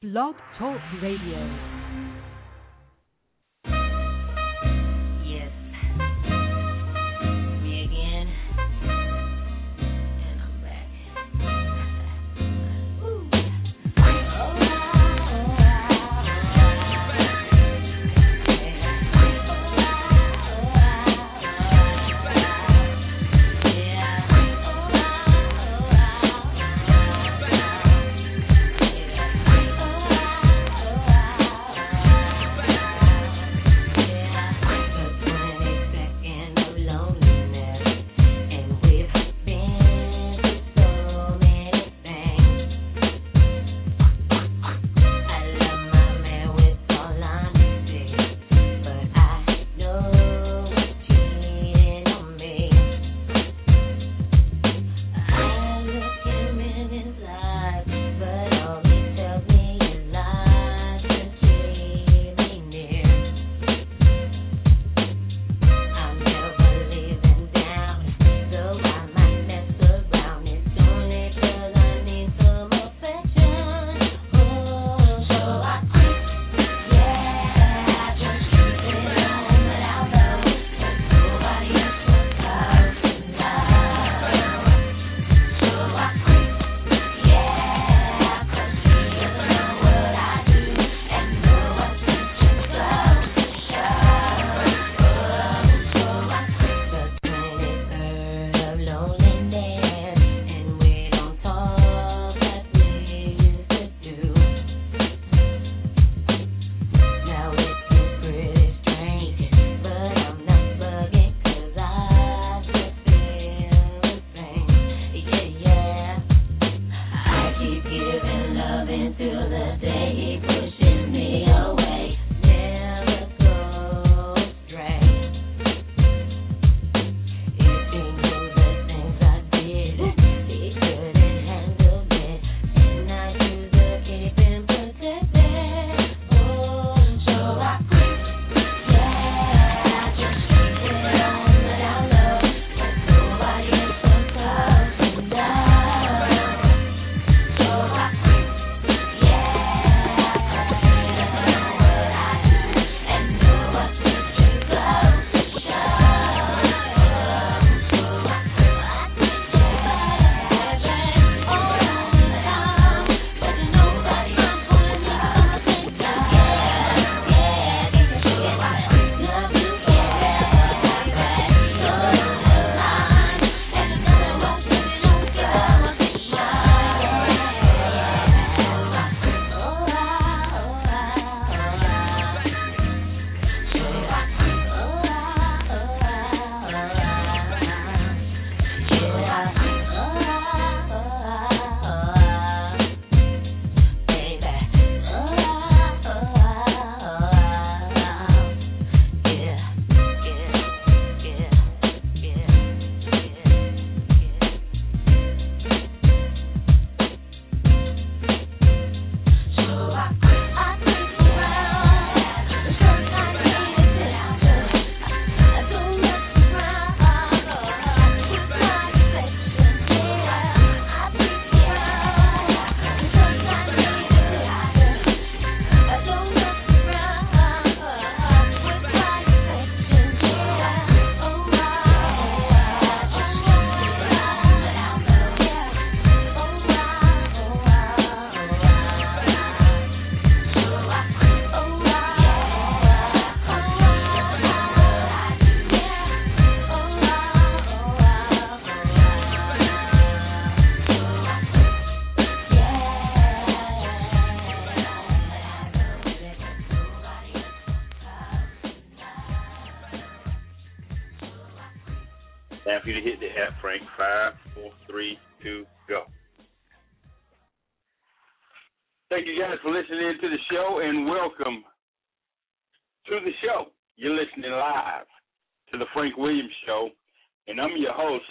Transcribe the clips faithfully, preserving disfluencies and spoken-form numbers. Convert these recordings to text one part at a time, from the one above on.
Blog Talk Radio. Time for you to hit the app, Frank. Five, four, three, two, go. Thank you guys for listening to the show, and welcome to the show. You're listening live to the Frank Williams Show, and I'm your host,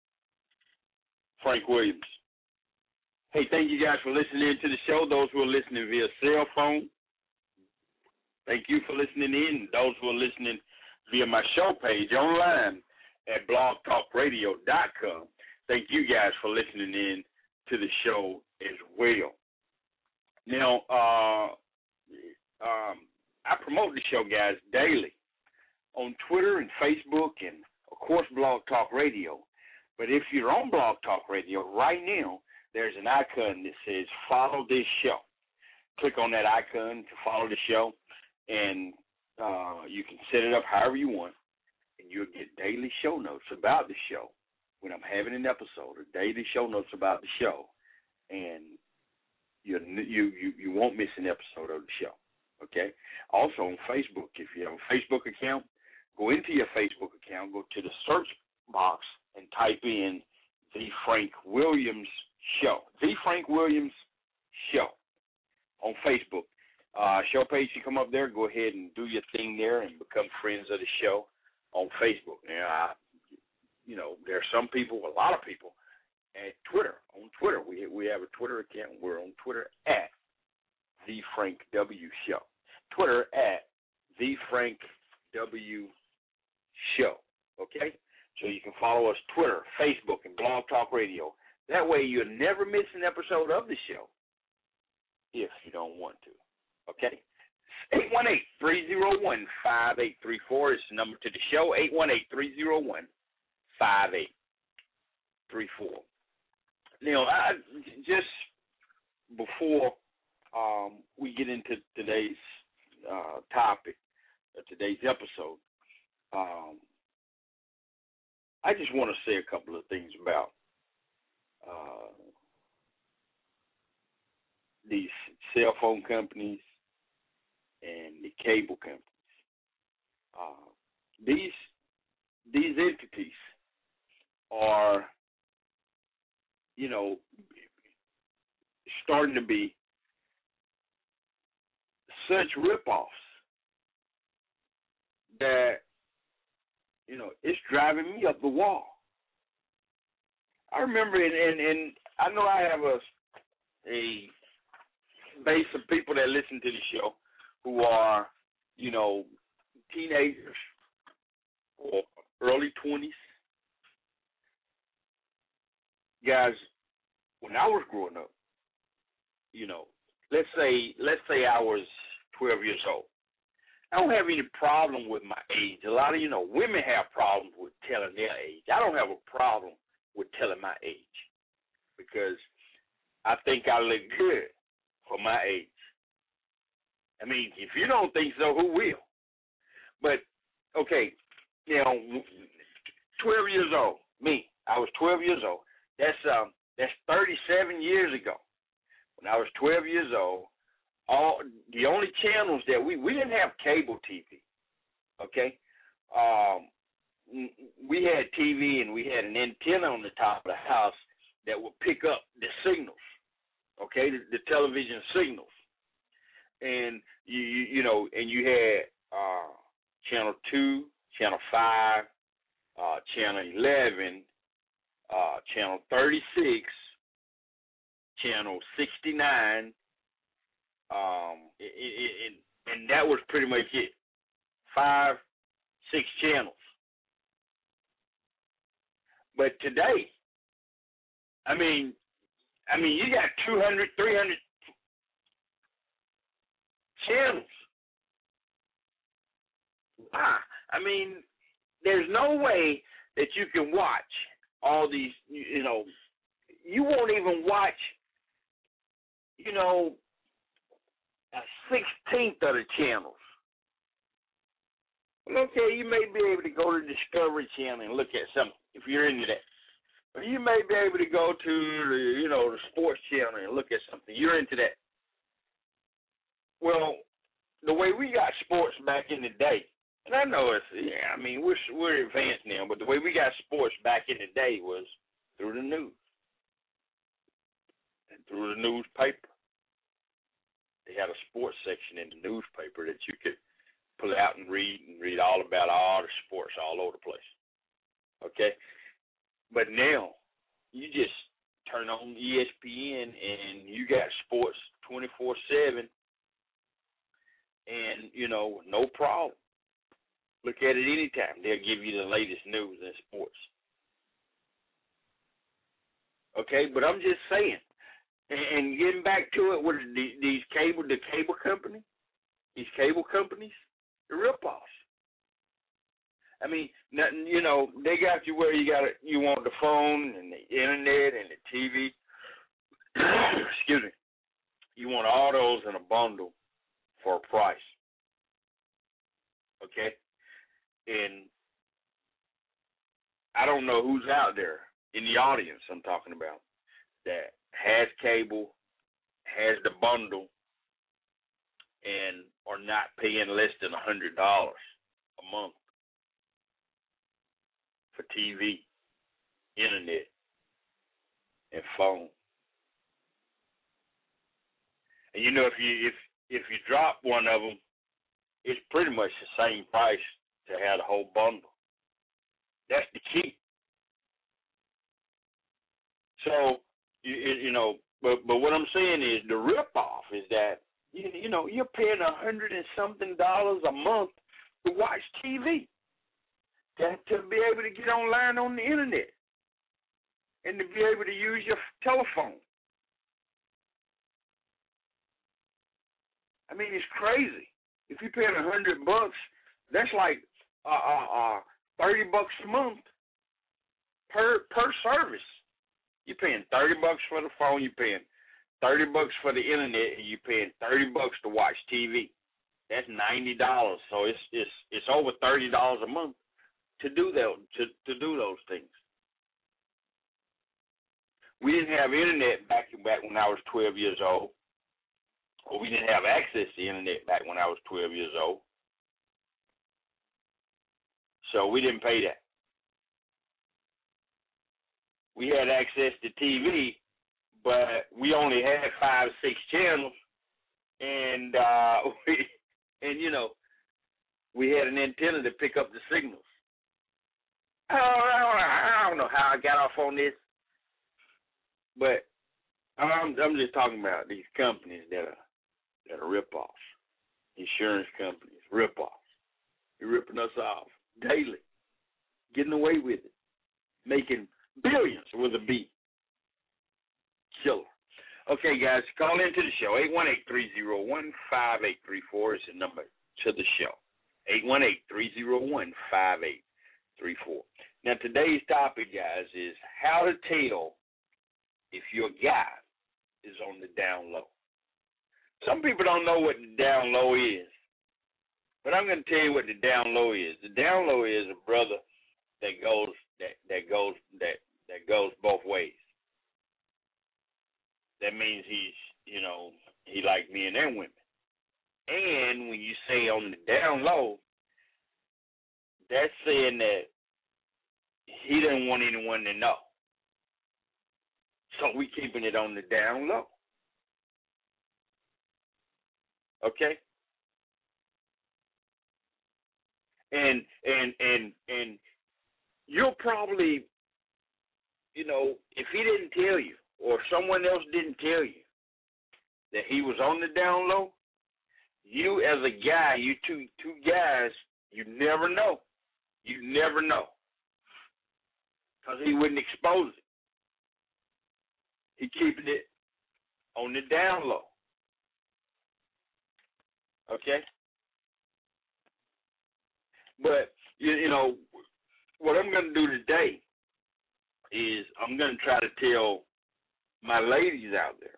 Frank Williams. Hey, thank you guys for listening to the show. Those who are listening via cell phone, thank you for listening in. Those who are listening via my show page online at blog talk radio dot com, thank you guys for listening in to the show as well. Now, uh, um, I promote the show, guys, daily on Twitter and Facebook and, of course, Blog Talk Radio. But if you're on Blog Talk Radio right now, there's an icon that says follow this show. Click on that icon to follow the show, and uh, you can set it up however you want, and you'll get daily show notes about the show when I'm having an episode, or daily show notes about the show, and you you you, you won't miss an episode of the show, okay? Also on Facebook, if you have a Facebook account, go into your Facebook account, go to the search box, and type in The Frank Williams Show. The Frank Williams Show on Facebook. Uh, show page should come up there. Go ahead and do your thing there and become friends of the show on Facebook. Now, I, you know, there are some people, a lot of people, at Twitter. On Twitter, we we have a Twitter account. We're on Twitter at The Frank W Show. Twitter at The Frank W Show. Okay? So you can follow us Twitter, Facebook, and Blog Talk Radio. That way you'll never miss an episode of the show if you don't want to. Okay? eight one eight, three oh one, five eight three four is the number to the show, eight one eight, three oh one, five eight three four. Now, I, just before um, we get into today's uh, topic, uh, today's episode, um, I just want to say a couple of things about uh, these cell phone companies and the cable companies. Uh, these these entities are, you know, starting to be such ripoffs that, you know, it's driving me up the wall. I remember, and, and, and I know I have a a base of people that listen to the show who are, you know, teenagers or early twenties. Guys, when I was growing up, you know, let's say let's say I was twelve years old. I don't have any problem with my age. A lot of, you know, women have problems with telling their age. I don't have a problem with telling my age because I think I look good for my age. I mean, if you don't think so, who will? But, okay, now, twelve years old, me, I was twelve years old. That's um, that's thirty-seven years ago. When I was twelve years old, all the only channels that we, we didn't have cable T V, okay? Um, we had T V and we had an antenna on the top of the house that would pick up the signals, okay, the, the television signals. And, you, you you know, and you had uh, Channel two, Channel five, uh, Channel eleven, uh, Channel thirty-six, Channel sixty-nine, um, it, it, it, and that was pretty much it. Five, six channels. But today, I mean, I mean, you got two hundred, three hundred channels. Wow. I mean, there's no way that you can watch all these, you know, you won't even watch, you know, a sixteenth of the channels. Well, okay, you may be able to go to Discovery Channel and look at something if you're into that. Or you may be able to go to the, you know, the Sports Channel and look at something. You're into that. Well, the way we got sports back in the day, and I know it's, yeah, I mean, we're we're advanced now, but the way we got sports back in the day was through the news and through the newspaper. They had a sports section in the newspaper that you could pull out and read and read all about all the sports all over the place. Okay? But now, you just turn on E S P N and you got sports twenty-four seven and, you know, no problem. Look at it anytime. They'll give you the latest news in sports. Okay? But I'm just saying, And, and getting back to it, with the, these cable, the cable company, these cable companies, the ripoffs. I mean, nothing. You know, they got you where you got it. You want the phone and the internet and the T V. Excuse me. You want all those in a bundle for a price. Okay? And I don't know who's out there in the audience I'm talking about that has cable, has the bundle, and are not paying less than one hundred dollars a month for T V, internet, and phone. And you know, if you if if you drop one of them, it's pretty much the same price to have the whole bundle. That's the key. So you, you know, but but what I'm saying is the ripoff is that you, you know you're paying a hundred and something dollars a month to watch T V, to to be able to get online on the internet, and to be able to use your telephone. I mean, it's crazy. If you're paying a hundred bucks, that's like uh, uh, uh, thirty bucks a month per per service. You're paying thirty bucks for the phone. You're paying thirty bucks for the internet, and you're paying thirty bucks to watch T V. That's ninety dollars. So it's it's it's over thirty dollars a month to do that to to do those things. We didn't have internet back back when I was twelve years old. Or we didn't have access to the internet back when I was twelve years old. So we didn't pay that. We had access to T V, but we only had five, six channels, and uh, we, and you know, we had an antenna to pick up the signals. I don't, I don't, I don't know how I got off on this, but I'm, I'm just talking about these companies that are that are rip-offs, insurance companies, rip-offs. They're ripping us off daily, getting away with it, making billions with a B. Killer. Okay, guys, call into the show. eight one eight, three oh one, five eight three four is the number to the show. eight one eight, three oh one, five eight three four. Now, today's topic, guys, is how to tell if your guy is on the down low. Some people don't know what the down low is, but I'm going to tell you what the down low is. The down low is a brother that goes that, that goes that that goes both ways. That means he's, you know, he like men and women. And when you say on the down low, that's saying that he doesn't want anyone to know. So we keeping it on the down low. Okay? And and and and you'll probably, you know, if he didn't tell you or someone else didn't tell you that he was on the down low, you as a guy, you two two guys, you never know. You never know. Because he wouldn't expose it. He keeping it on the down low. Okay? But, you, you know, what I'm going to do today is I'm going to try to tell my ladies out there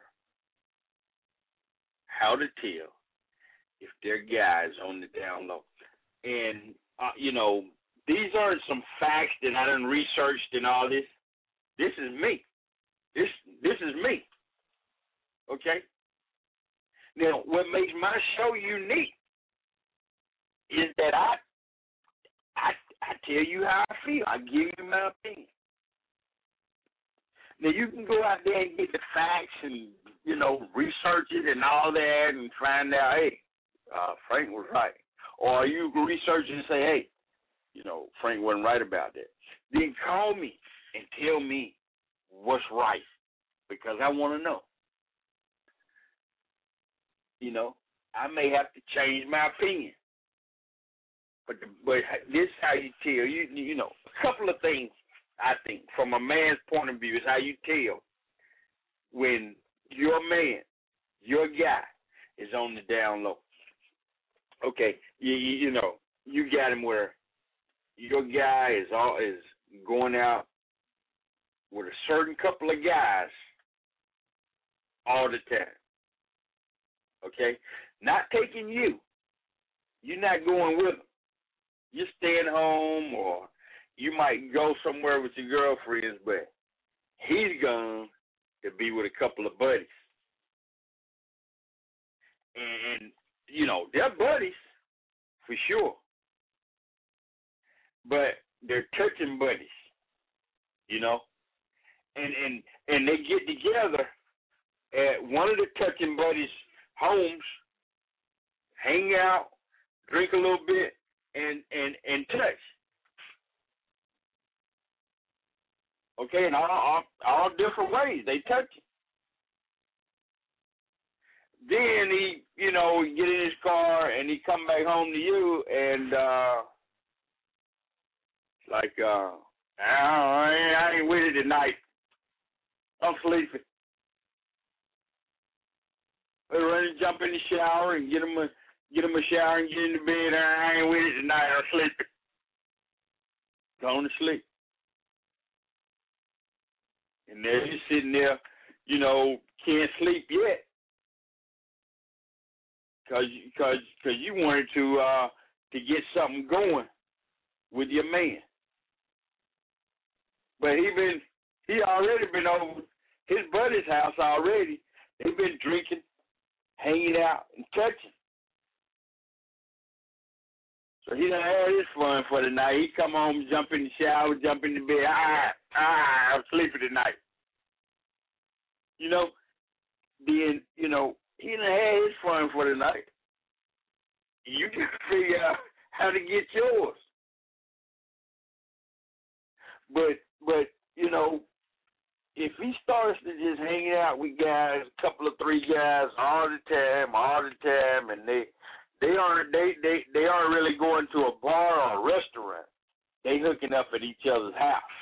how to tell if their guy's on the down low. And, uh, you know, these aren't some facts that I done researched and all this. This is me. This this is me. Okay? Now, what makes my show unique is that I I I tell you how I feel. I give you my opinion. Now, you can go out there and get the facts and, you know, research it and all that and find out, hey, uh, Frank was right. Or you can research it and say, hey, you know, Frank wasn't right about that. Then call me and tell me what's right because I want to know. You know, I may have to change my opinion. But the, but this is how you tell. You you know, a couple of things, I think, from a man's point of view is how you tell when your man, your guy is on the down low. Okay, you, you, you know, you got him where your guy is all is going out with a certain couple of guys all the time. Okay? Not taking you. You're not going with them. You're staying home, or you might go somewhere with your girlfriends, but he's gone to be with a couple of buddies. And, you know, they're buddies for sure. But they're touching buddies, you know? And and and they get together at one of the touching buddies' homes, hang out, drink a little bit, and and and touch. Okay, in all, all all different ways they touch it. Then he, you know, get in his car and he come back home to you, and uh, like, uh, I ain't, I ain't with it tonight. I'm sleeping. They run and jump in the shower and get him a get him a shower and get in the bed. I ain't with it tonight. I'm sleeping. Going to sleep. And there you're sitting there, you know, can't sleep yet. Cause, cause, cause you wanted to uh, to get something going with your man, but he been he already been over his buddy's house already. They've been drinking, hanging out, and touching. So he done had his fun for the night. He come home, jump in the shower, jump in the bed. Ah, ah, I'm sleeping tonight. You know, then you know. He done had his fun for the night. You got to figure out how to get yours. But, but you know, if he starts to just hanging out with guys, a couple of three guys all the time, all the time, and they they aren't they, they, they aren't really going to a bar or a restaurant. They hooking up at each other's house.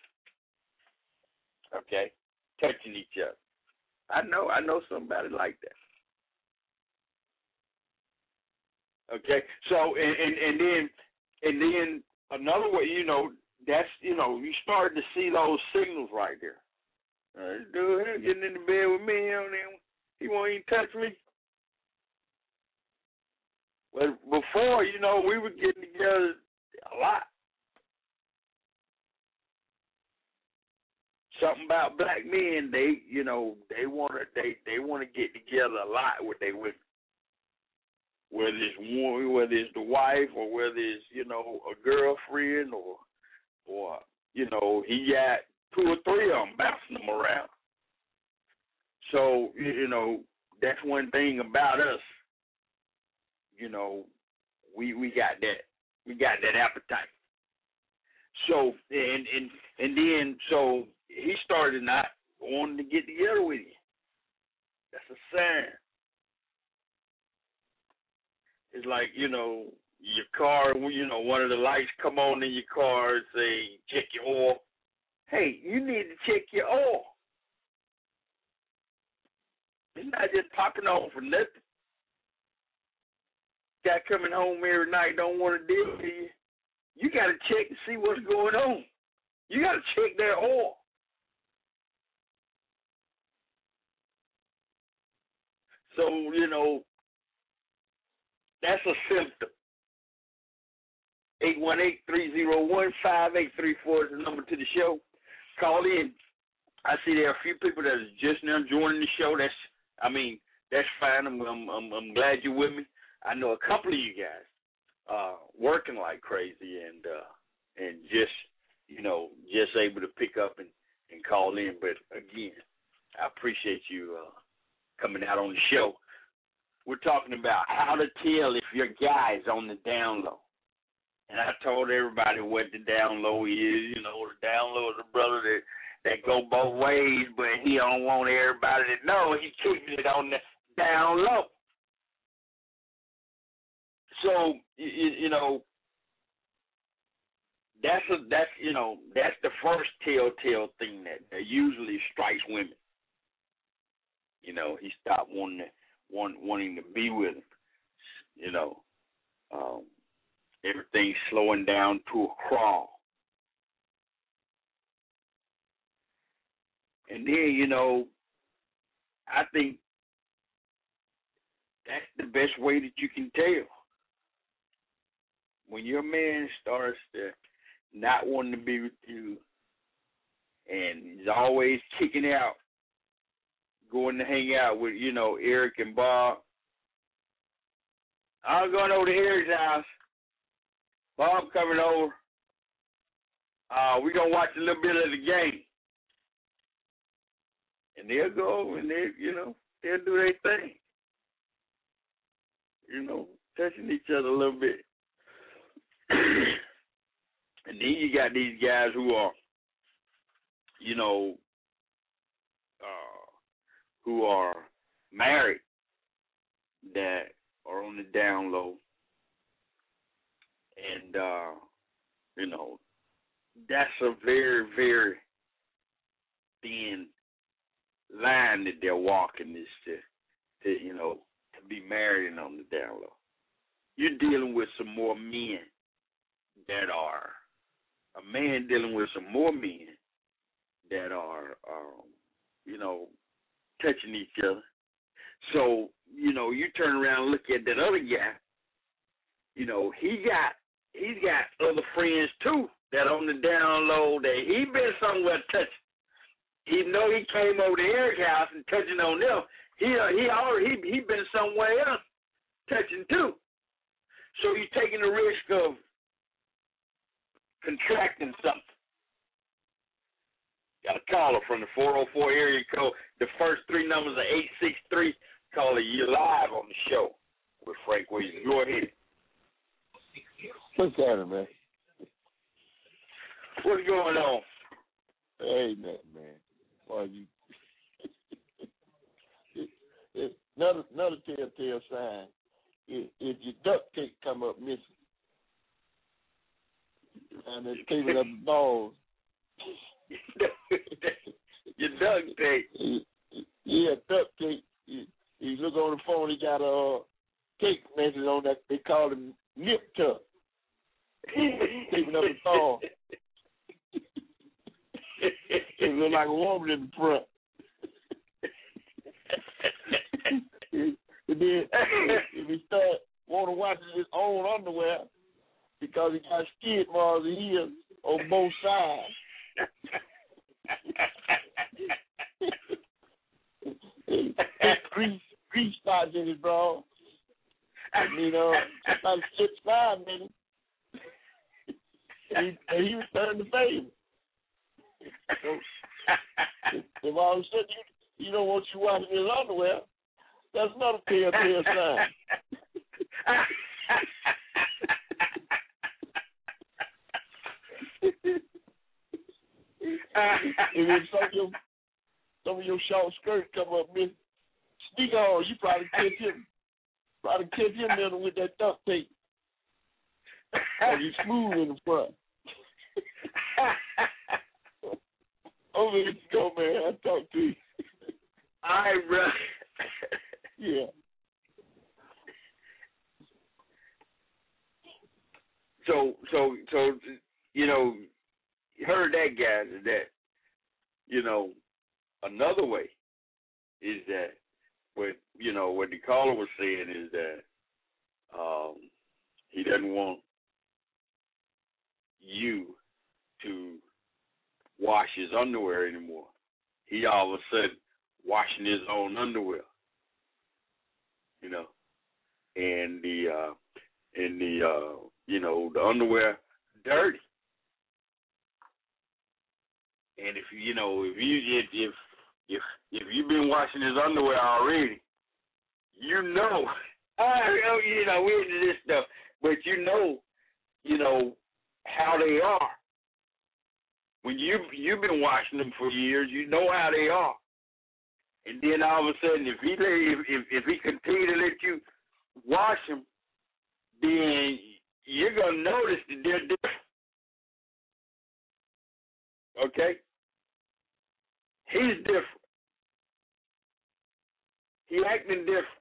Okay? Touching each other. I know, I know somebody like that. Okay, so and, and and then and then another way, you know, that's you know, you start to see those signals right there. Uh, this dude here getting in the bed with me, you know, he won't even touch me. But before, you know, we were getting together a lot. Something about black men, they, you know, they want to, they, they want to get together a lot with they women. Whether it's one, whether it's the wife, or whether it's, you know, a girlfriend, or, or, you know, he got two or three of them bouncing them around. So, you know, that's one thing about us. You know, we we got that, we got that appetite. So, and and and then so. He started not wanting to get together with you. That's a sign. It's like, you know, your car, you know, one of the lights come on in your car and say, check your oil. Hey, you need to check your oil. It's not just popping on for nothing. Guy coming home every night don't want to deal with you. You got to check and see what's going on. You got to check their oil. So, you know, that's a symptom. eight one eight, three oh one, five eight three four is the number to the show. Call in. I see there are a few people that are just now joining the show. That's, I mean, that's fine. I'm, I'm, I'm, I'm glad you're with me. I know a couple of you guys uh, working like crazy and uh, and just, you know, just able to pick up and, and call in. But, again, I appreciate you uh, coming out on the show. We're talking about how to tell if your guy is on the down low. And I told everybody what the down low is. You know, the down low is a brother that, that go both ways, but he don't want everybody to know he's keeping it on the down low. So, you, you know, that's, a, that's, you know, that's the first telltale thing that, that usually strikes women. You know, he stopped wanting to, want, wanting to be with him. You know, um, everything's slowing down to a crawl. And then, you know, I think that's the best way that you can tell. When your man starts to not wanting to be with you and he's always kicking out, going to hang out with, you know, Eric and Bob. I'm going over to Eric's house. Bob coming over. Uh, we're going to watch a little bit of the game. And they'll go and they, you know, they'll do their thing. You know, touching each other a little bit. And then you got these guys who are, you know, uh, who are married that are on the down low. And, uh, you know, that's a very, very thin line that they're walking is to, to, you know, to be married and on the down low. You're dealing with some more men that are, a man dealing with some more men that are, um, you know, touching each other. So, you know, you turn around and look at that other guy, you know, he got, he's got other friends too that on the down low that he been somewhere touching. Even though he came over to Eric's house and touching on them, he uh, he already he, he been somewhere else touching too. So you're taking the risk of contracting something. Got a caller from the four oh four area code. The first three numbers are eight six three. Caller, you're live on the show with Frank Williams. Go ahead. What's happening, man? What's going on? Hey, nothing, man. Why you? it, it, another another telltale sign. If, if your duct tape come up missing, and they're taping up the balls. Your duct tape. Yeah, duct tape. You, you look on the phone, he got a uh, tape message on that. They call him nip tuck. Taping up the ball. It look like a woman in the front. And then if he start want to watch his own underwear because he got skid marks here on both sides. grease, grease spots in his bra. I mean, uh, about six five minutes. And he, and he returned the favor. So, if, if all of a sudden you, you don't want you watching his underwear, that's another telltale sign. And if some of your some of your short skirts come up, miss, sneak on, you probably catch him, probably catch him there with that duct tape. Or you smooth in the front. Over here you go, man. I'll talk to you. All right, bro. Yeah. So, so, so, you know, you heard that, guys, is that, you know, another way is that what, you know, what the caller was saying is that um, he doesn't want you to wash his underwear anymore. He all of a sudden washing his own underwear, you know, and the uh, and the uh, you know the underwear dirty. And if you know if you if if if, if you've been washing his underwear already, you know, I you know we into this stuff, but you know, you know how they are. When you you've been washing them for years, you know how they are. And then all of a sudden, if he if if, if he continue to let you wash them, then you're gonna notice that they're different. Okay, he's different. He acting different.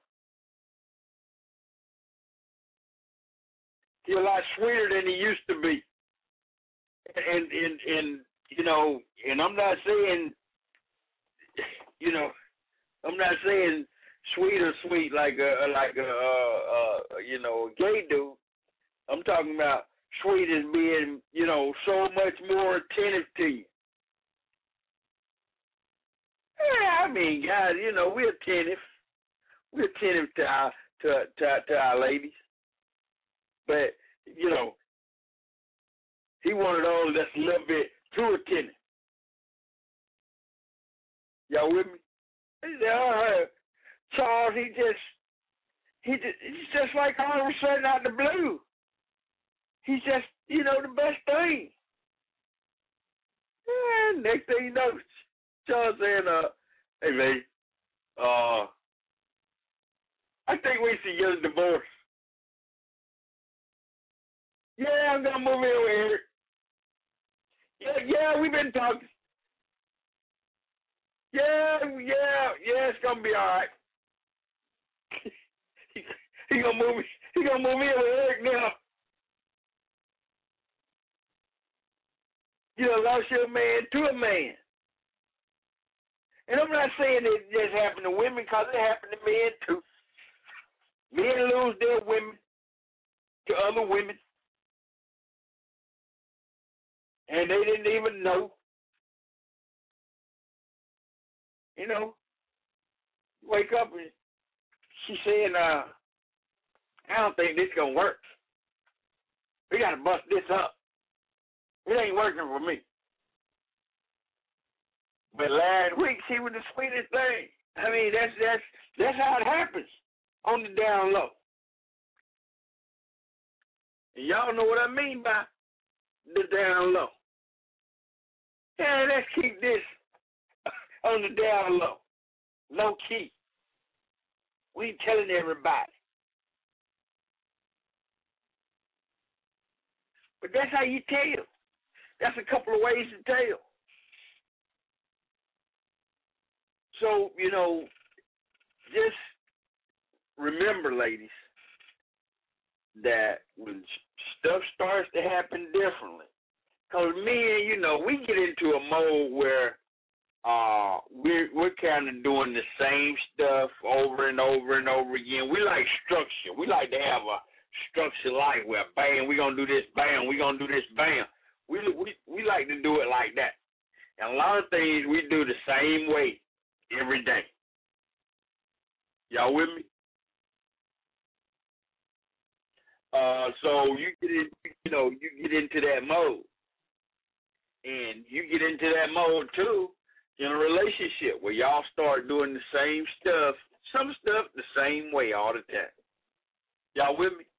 He's a lot sweeter than he used to be. And, and, and you know, and I'm not saying, you know, I'm not saying sweet or sweet like a, like a, uh, uh, you know, a gay dude. I'm talking about sweet as being, you know, so much more attentive to you. Yeah, I mean, guys, you know, we're attentive. We're attentive to our, to, to, to our ladies. But, you know, he one of those that's a little bit too attentive. Y'all with me? He said, oh, Charles, he just, he just, he's just like all of a sudden out the blue. He's just, you know, the best thing. And next thing you know, Charles saying, uh, hey, man, uh, I think we should get a divorce. Yeah, I'm going to move in with her. Yeah, yeah, we've been talking. Yeah, yeah, yeah, it's going to be all right. he he going to move He gonna move in with Eric now. You know, lost your man to a man. And I'm not saying it just happened to women, because it happened to men too. Men lose their women to other women. And they didn't even know. You know, wake up and she saying, uh, I don't think this gonna work. We gotta bust this up. It ain't working for me. But last week she was the sweetest thing. I mean, that's that's that's how it happens on the down low. And y'all know what I mean by the down low. Yeah, let's keep this on the down low, low key. We ain't telling everybody. But that's how you tell. That's a couple of ways to tell. So, you know, just remember, ladies, that when stuff starts to happen differently, because men, you know, we get into a mode where uh, we're, we're kind of doing the same stuff over and over and over again. We like structure. We like to have a structured life where, bam, we're going to do this, bam, we're going to do this, bam. We, we, we like to do it like that. And a lot of things we do the same way every day. Y'all with me? Uh, so you get in, you know, you get into that mode. And you get into that mode, too, in a relationship where y'all start doing the same stuff, some stuff the same way all the time. Y'all with me?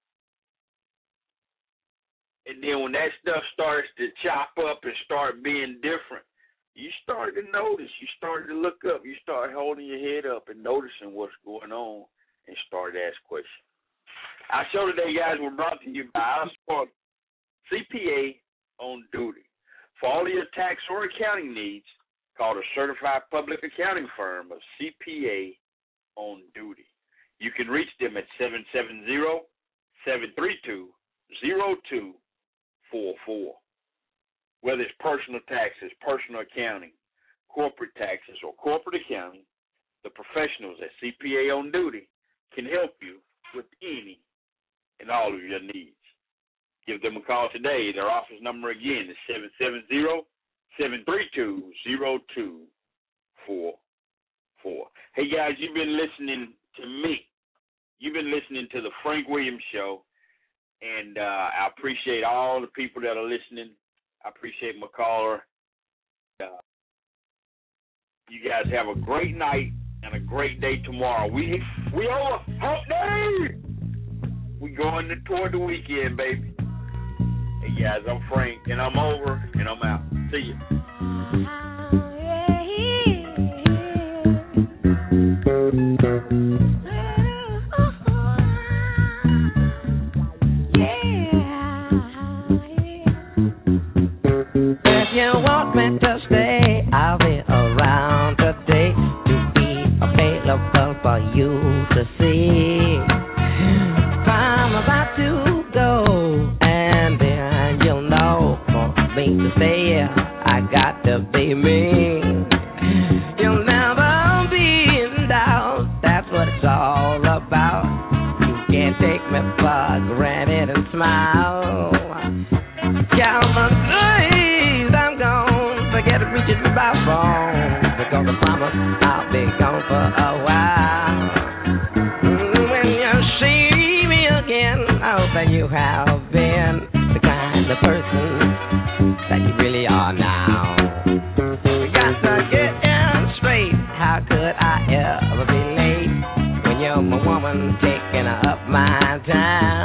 And then when that stuff starts to chop up and start being different, you start to notice, you start to look up, you start holding your head up and noticing what's going on and start to ask questions. Our show today, guys, was brought to you by our sponsor, C P A on Duty. For all of your tax or accounting needs, call the certified public accounting firm of C P A on Duty. You can reach them at seven seven zero, seven three two, zero two four four. Whether it's personal taxes, personal accounting, corporate taxes, or corporate accounting, the professionals at C P A on Duty can help you with any and all of your needs. Give them a call today. Their office number again is seven seven zero, seven three two, zero two four four. Hey, guys, you've been listening to me. You've been listening to the Frank Williams Show, and uh, I appreciate all the people that are listening. I appreciate my caller. Uh, you guys have a great night and a great day tomorrow. We we over hump day. We going toward the weekend, baby. Hey guys, I'm Frank, and I'm over, and I'm out. See you. If you want me to stay, I'll be around today to be available for you. smile. Count the days I'm gone, forget to reach it by phone, because I promise I'll be gone for a while. When you see me again, I hope that you have been the kind of person that you really are now. Got to get in straight, how could I ever be late when you're my woman taking up my time?